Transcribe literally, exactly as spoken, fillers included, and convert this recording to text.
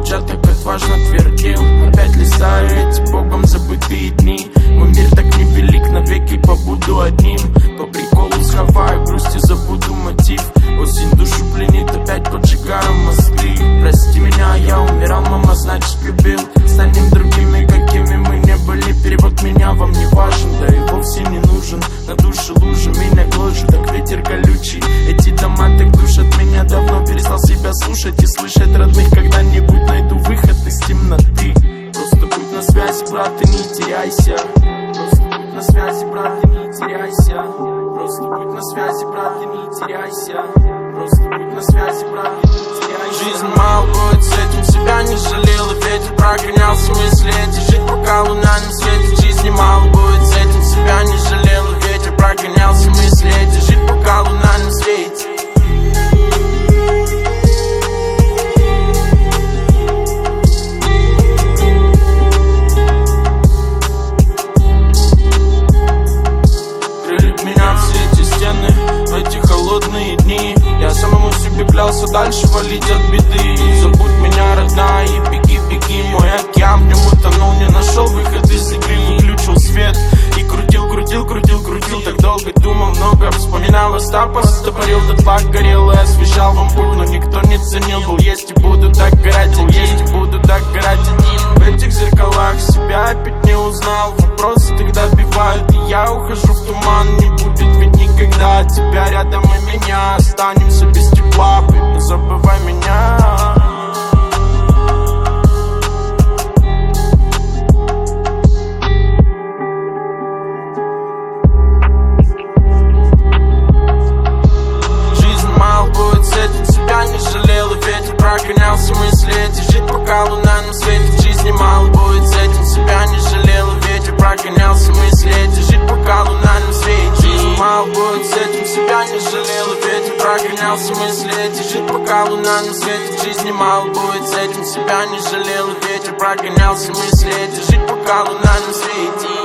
Джа так отважно твердил: опять листаю эти богом забытые дни. Мой мир так невелик, навеки побуду одним. По приколу сховаю грусть и забуду мотив. Осень душу пленит, опять поджигаю мосты. Прости меня, я умирал, мама, значит любил. Станем другими, какими мы не были. Перевод меня вам не важен, да и вовсе не нужен. На душе лужи меня гложет, так ветер колючий. Эти дома так душат меня, давно перестал себя слушать и слышать родных. Когда-нибудь найду выход из темноты. Просто будь на связи, брат, и не теряйся. Просто будь на связи, брат, и не теряйся. Просто будь на связи, брат, и не теряйся. Просто будь на связи, брат, и не теряйся. Жизнь мало будет, с этим себя не жалел. И ветер прогонялся мысли эти. Жить пока луна не светит. Жизни мало будет, с этим себя не жалел. И ветер прогонялся мысли эти. Жить пока луна не светит. В эти холодные дни я самому себе клялся дальше валить от беды. Забудь меня, родная, и беги, беги. Мой океан в нем утонул, не нашел выход из игры. Выключил свет и крутил, крутил, крутил, крутил. Так долго думал, много вспоминал Остапа. Стопорил, дотла горел и освещал вам путь. Но никто не ценил, был есть и буду так горать. Был есть и буду так горать один. В этих зеркалах себя опять не узнал. Вопросы тогда бивают, и я ухожу в туман. Не будет ведь никогда тебя рядом и меня. Останемся без тепла, не забывай меня. Жизнь мало будет, с этим себя не жалел. И ветер прогонялся мысли эти. Жить пока луна не светит. Жизни мало будет, с этим себя не жалел. И ветер прогонялся мысли эти. Жить пока луна не светит. Жизнь мало будет, с этим себя не жалел. И ветер прогонялся мысли эти. Жить пока луна не светит. Жизни мало будет, с этим себя не жалел. И ветер прогонялся мысли эти. Жить пока луна не светит.